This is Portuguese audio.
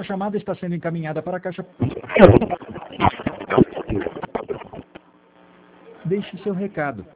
chamada está sendo encaminhada para a caixa. Deixe seu recado.